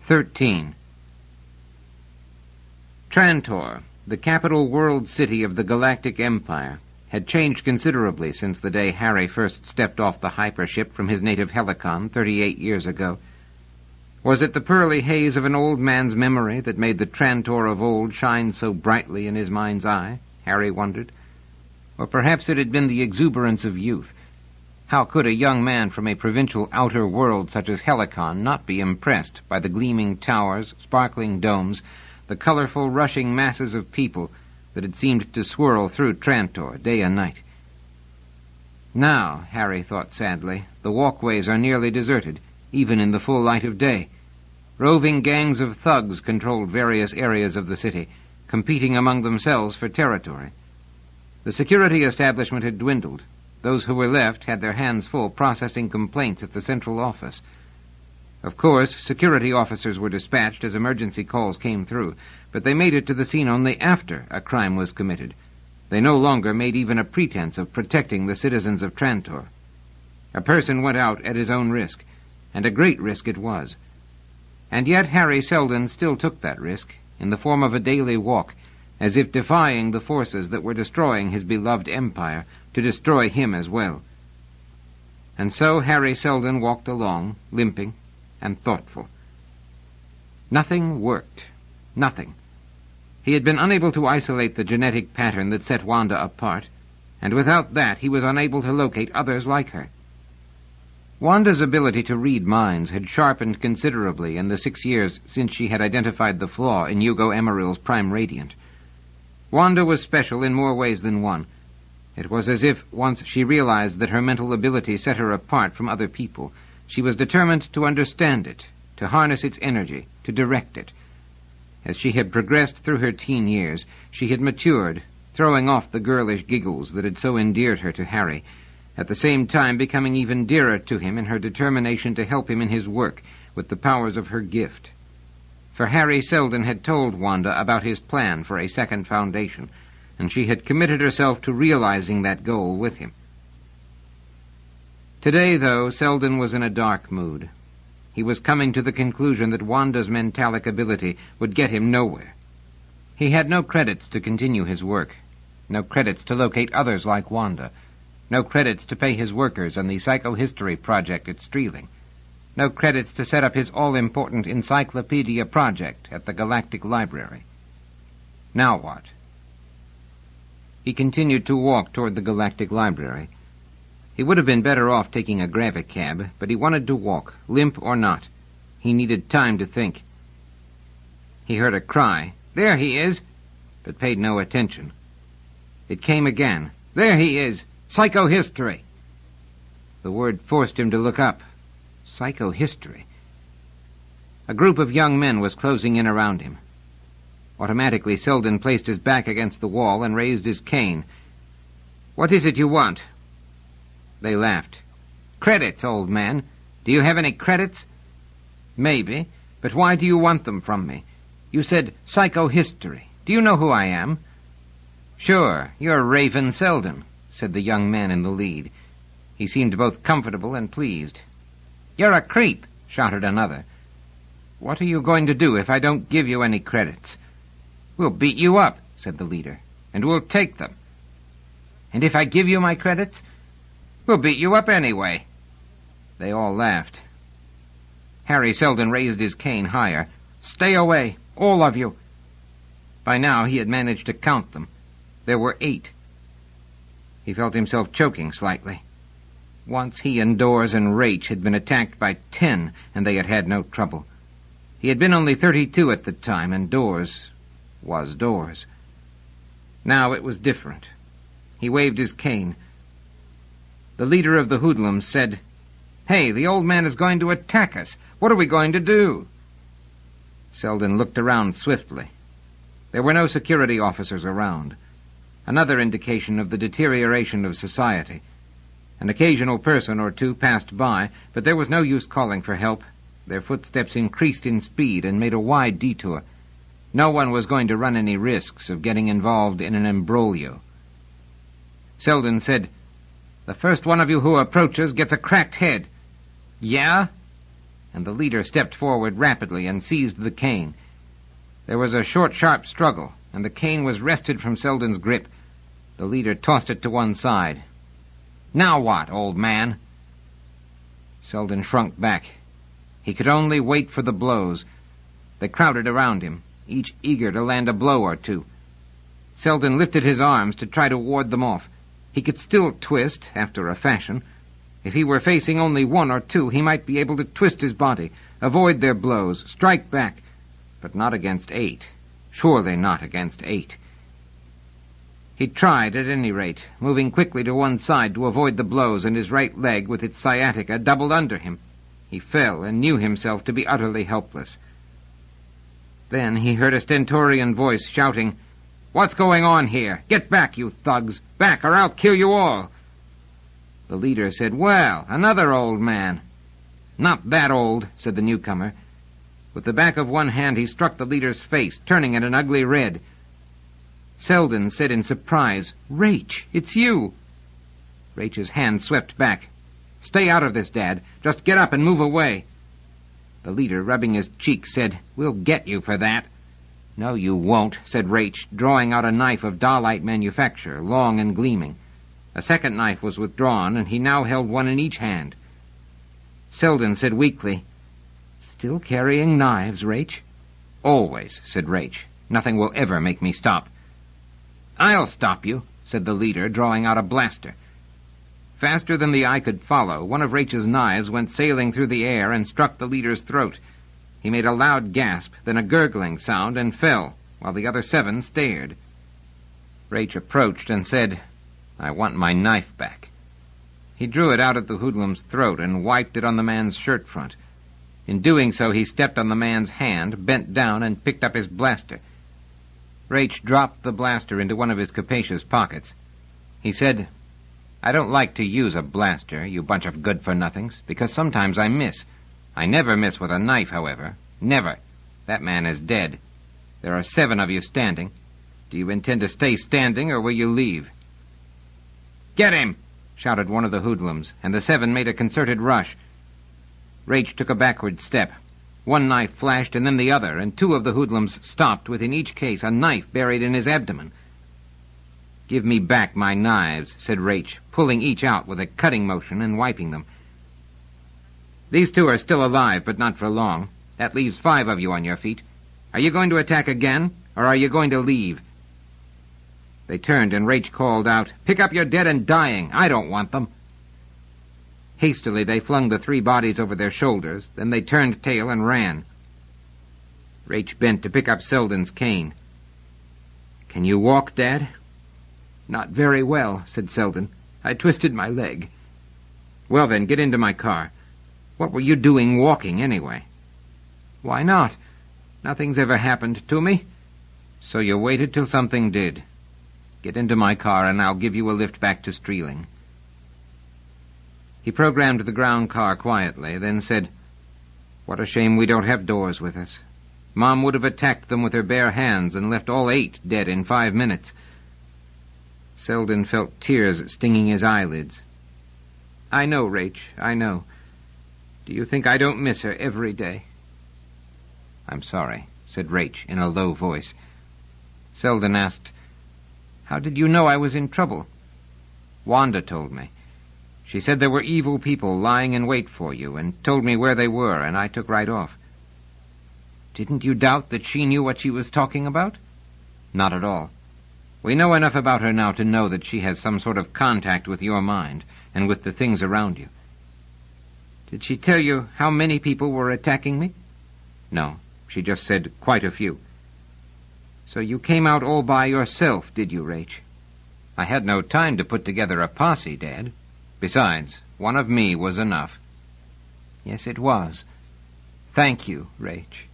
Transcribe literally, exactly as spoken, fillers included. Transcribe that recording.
Thirteen. Trantor, the capital world city of the Galactic Empire, had changed considerably since the day Harry first stepped off the hypership from his native Helicon thirty-eight years ago. Was it the pearly haze of an old man's memory that made the Trantor of old shine so brightly in his mind's eye? Harry wondered. Or perhaps it had been the exuberance of youth. How could a young man from a provincial outer world such as Helicon not be impressed by the gleaming towers, sparkling domes, the colorful rushing masses of people that had seemed to swirl through Trantor day and night? Now, Harry thought sadly, the walkways are nearly deserted, even in the full light of day. Roving gangs of thugs controlled various areas of the city, competing among themselves for territory. The security establishment had dwindled. Those who were left had their hands full processing complaints at the central office. Of course, security officers were dispatched as emergency calls came through, but they made it to the scene only after a crime was committed. They no longer made even a pretense of protecting the citizens of Trantor. A person went out at his own risk, and a great risk it was. And yet Harry Seldon still took that risk, in the form of a daily walk, as if defying the forces that were destroying his beloved empire to destroy him as well. And so Harry Seldon walked along, limping and thoughtful. Nothing worked. Nothing. He had been unable to isolate the genetic pattern that set Wanda apart, and without that he was unable to locate others like her. Wanda's ability to read minds had sharpened considerably in the six years since she had identified the flaw in Hugo Emeril's Prime Radiant. Wanda was special in more ways than one. It was as if, once she realized that her mental ability set her apart from other people, she was determined to understand it, to harness its energy, to direct it. As she had progressed through her teen years, she had matured, throwing off the girlish giggles that had so endeared her to Harry, at the same time becoming even dearer to him in her determination to help him in his work with the powers of her gift. For Harry Seldon had told Wanda about his plan for a second foundation, and she had committed herself to realizing that goal with him. Today, though, Seldon was in a dark mood. He was coming to the conclusion that Wanda's mentalic ability would get him nowhere. He had no credits to continue his work, no credits to locate others like Wanda, no credits to pay his workers on the psychohistory project at Streeling, no credits to set up his all-important encyclopedia project at the Galactic Library. Now what? He continued to walk toward the Galactic Library. He would have been better off taking a gravicab, but he wanted to walk, limp or not. He needed time to think. He heard a cry, "There he is!" but paid no attention. It came again, "There he is! Psychohistory!" The word forced him to look up. Psychohistory. A group of young men was closing in around him. Automatically, Seldon placed his back against the wall and raised his cane. "What is it you want?" They laughed. "Credits, old man. Do you have any credits?" "Maybe, but why do you want them from me? You said psychohistory. Do you know who I am?" "Sure, you're Raven Seldon," said the young man in the lead. He seemed both comfortable and pleased. "You're a creep," shouted another. "What are you going to do if I don't give you any credits?" "We'll beat you up," said the leader, "and we'll take them." "And if I give you my credits?" "We'll beat you up anyway." They all laughed. Harry Seldon raised his cane higher. "Stay away, all of you." By now he had managed to count them. There were eight. He felt himself choking slightly. Once he and Dawes and Raich had been attacked by ten, and they had had no trouble. He had been only thirty-two at the time, and Dawes was Dawes. Now it was different. He waved his cane. The leader of the hoodlums said, "Hey, the old man is going to attack us. What are we going to do?" Seldon looked around swiftly. There were no security officers around. Another indication of the deterioration of society. An occasional person or two passed by, but there was no use calling for help. Their footsteps increased in speed and made a wide detour. No one was going to run any risks of getting involved in an imbroglio. Seldon said, "The first one of you who approaches gets a cracked head." "Yeah?" and the leader stepped forward rapidly and seized the cane. There was a short, sharp struggle, and the cane was wrested from Selden's grip. The leader tossed it to one side. "Now what, old man?" Selden shrunk back. He could only wait for the blows. They crowded around him, each eager to land a blow or two. Selden lifted his arms to try to ward them off. He could still twist, after a fashion. If he were facing only one or two, he might be able to twist his body, avoid their blows, strike back. But not against eight. Surely not against eight. He tried, at any rate, moving quickly to one side to avoid the blows, and his right leg, with its sciatica, doubled under him. He fell and knew himself to be utterly helpless. Then he heard a stentorian voice shouting, "What's going on here? Get back, you thugs! Back, or I'll kill you all!" The leader said, "Well, another old man." "Not that old," said the newcomer. With the back of one hand he struck the leader's face, turning it an ugly red. Selden said in surprise, "Raich, it's you." Raich's hand swept back. "Stay out of this, Dad. Just get up and move away." The leader, rubbing his cheek, said, "We'll get you for that." "No, you won't," said Raich, drawing out a knife of Dahlite manufacture, long and gleaming. A second knife was withdrawn, and he now held one in each hand. Selden said weakly, "Still carrying knives, Raich?" "Always," said Raich. "Nothing will ever make me stop." "I'll stop you," said the leader, drawing out a blaster. Faster than the eye could follow, one of Raich's knives went sailing through the air and struck the leader's throat. He made a loud gasp, then a gurgling sound, and fell, while the other seven stared. Raich approached and said, "I want my knife back." He drew it out at the hoodlum's throat and wiped it on the man's shirt front. In doing so, he stepped on the man's hand, bent down, and picked up his blaster. Raich dropped the blaster into one of his capacious pockets. He said, "I don't like to use a blaster, you bunch of good-for-nothings, because sometimes I miss. I never miss with a knife, however. Never. That man is dead. There are seven of you standing. Do you intend to stay standing, or will you leave?" "Get him!" shouted one of the hoodlums, and the seven made a concerted rush. Raich took a backward step. One knife flashed and then the other, and two of the hoodlums stopped with in each case a knife buried in his abdomen. "Give me back my knives," said Raich, pulling each out with a cutting motion and wiping them. "These two are still alive, but not for long. That leaves five of you on your feet. Are you going to attack again, or are you going to leave?" They turned, and Raich called out, "Pick up your dead and dying. I don't want them." Hastily they flung the three bodies over their shoulders, then they turned tail and ran. Raich bent to pick up Selden's cane. "Can you walk, Dad?" "Not very well," said Selden. "I twisted my leg." "Well then, get into my car. What were you doing walking, anyway?" "Why not? Nothing's ever happened to me." "So you waited till something did. Get into my car, and I'll give you a lift back to Streeling." He programmed the ground car quietly, then said, "What a shame we don't have doors with us. Mom would have attacked them with her bare hands and left all eight dead in five minutes." Selden felt tears stinging his eyelids. "I know, Raich, I know. Do you think I don't miss her every day?" "I'm sorry," said Raich in a low voice. Selden asked, "How did you know I was in trouble?" "Wanda told me. She said there were evil people lying in wait for you, and told me where they were, and I took right off." "Didn't you doubt that she knew what she was talking about?" "Not at all. We know enough about her now to know that she has some sort of contact with your mind, and with the things around you." "Did she tell you how many people were attacking me?" "No. She just said quite a few." "So you came out all by yourself, did you, Raich?" "I had no time to put together a posse, Dad. Besides, one of me was enough." "Yes, it was. Thank you, Raich."